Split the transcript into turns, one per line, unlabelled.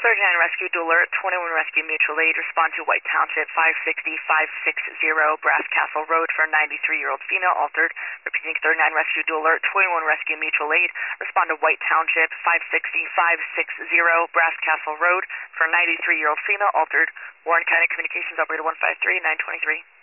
39 Rescue Dual Alert, 21 Rescue Mutual Aid, respond to White Township, 560-560 Brass Castle Road for a 93-year-old female altered. Repeating 39 Rescue Dual Alert, 21 Rescue Mutual Aid, respond to White Township, 560-560 Brass Castle Road for a 93-year-old female altered. Warren County Communications Operator 153-923.